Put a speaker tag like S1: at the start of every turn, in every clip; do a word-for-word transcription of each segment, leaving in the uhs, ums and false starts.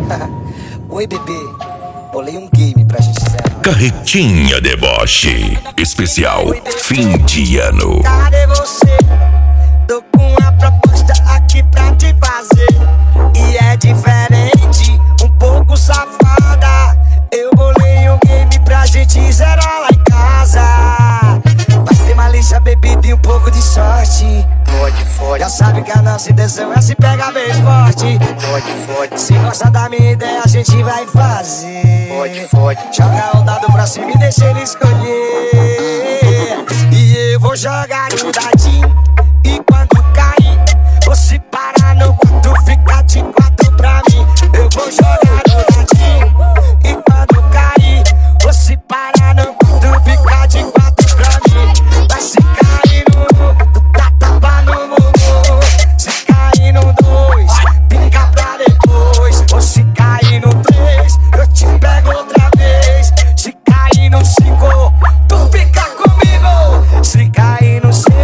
S1: Oi, bebê. Bolei um game pra gente zerar.
S2: Carretinha Deboche especial fim de ano.
S1: Cadê você? Tô com uma proposta aqui pra te fazer. E é diferente, um pouco safada. Eu bolei um game pra gente zerar lá em casa. Vai ter malícia, bebida e um pouco de sorte. Pode, pode. Já sabe que a nossa intenção é se pegar bem forte. Pode, pode. Se gosta da minha ideia, a gente vai fazer. Pode, pode. Joga o dado pra cima e deixa ele escolher. E eu vou jogar no dadinho. E quando cair, você para no quatro, fica de quatro pra mim. Eu vou jogar no dadinho. E quando cair, você para no quatro, fica de quatro pra mim. Vai se cair no um, tu tá tapa no mumu. Se cair no dois, fica pra depois. Ou se cair no três, eu te pego outra vez. Se cair no cinco, tu fica comigo. Se cair no seis,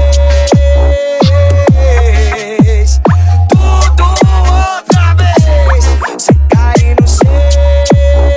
S1: tudo outra vez. Se cair no seis,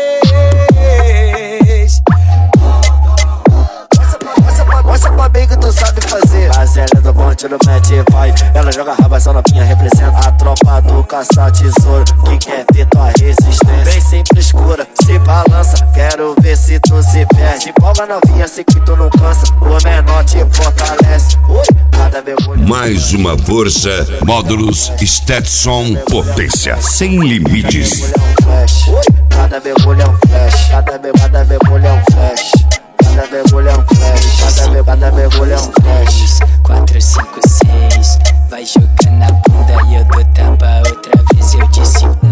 S1: mostra pra mim que tu sabe fazer. A Zélia do bonde no mete vai. Ela joga rabação na pinha, representa a tropa do caça tesouro. Que quer ver tua resistência bem sempre escura, se balança, quero ver se tu se perde. Empolga novinha, sei que tu não cansa. O menor te fortalece. Ui, cada mergulho.
S2: Mais uma força, módulos Stetson, potência sem limites.
S1: Ui, cada mergulho é um flash. Cada cada mergulho é um flash. Cada mergulho é um flash. Cada cada mergulho é um flash.
S3: quatro, cinco, seis. Vai jogando a bunda e eu dou tapa outra vez. Eu disse um,